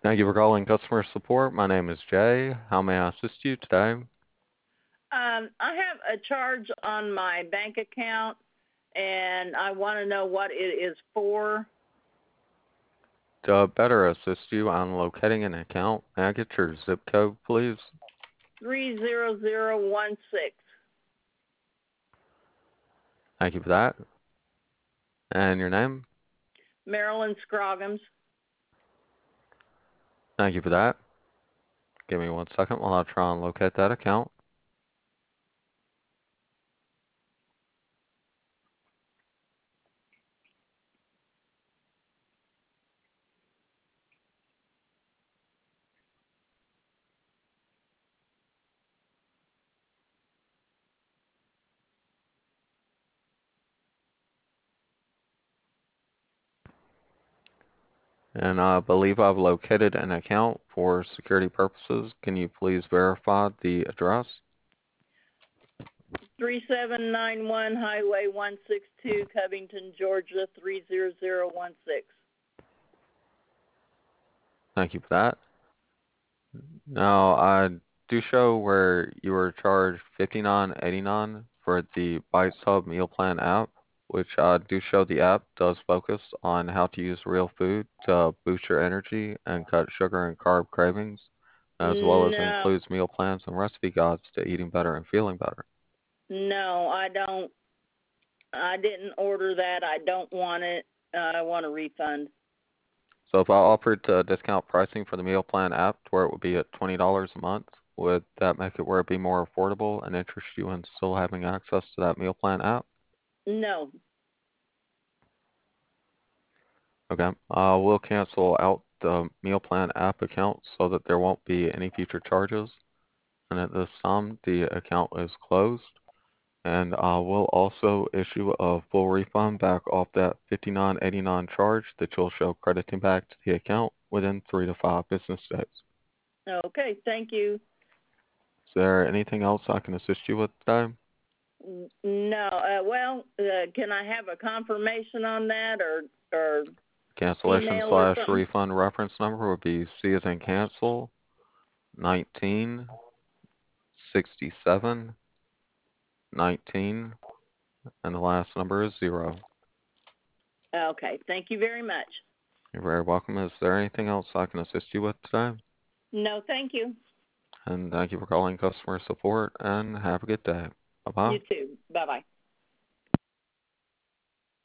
Thank you for calling customer support. My name is Jay. How may I assist you today? I have a charge on my bank account, and I want to know what it is for. To better assist you on locating an account, may I get your zip code, please? 30016. Thank you for that. And your name? Marilyn Scroggins. Thank you for that. Give me 1 second while I try and locate that account. And I believe I've located an account for security purposes. Can you please verify the address? 3791 Highway 162, Covington, Georgia 30016. Thank you for that. Now, I do show where you were charged $59.89 for the Bites Hub Meal Plan app, which I do show the app does focus on how to use real food to boost your energy and cut sugar and carb cravings, as well as No, includes meal plans and recipe guides to eating better and feeling better. no, I don't. I didn't order that. I don't want it. I want a refund. So if I offered discount pricing for the meal plan app to where it would be at $20 a month, would that make it where it'd be more affordable and interest you in still having access to that meal plan app? No. Okay. We'll cancel out the meal plan app account so that there won't be any future charges. And at this time, the account is closed. And we'll also issue a full refund back off that $59.89 charge that you'll show crediting back to the account within 3 to 5 business days. Okay, thank you. Is there anything else I can assist you with today? No. Can I have a confirmation on that, or Cancellation email or slash something? refund reference number would be C as in cancel 1967 19, and the last number is 0. Okay, thank you very much. You're very welcome. Is there anything else I can assist you with today? No, thank you. And thank you for calling customer support and have a good day. Bye bye. You too. Bye bye.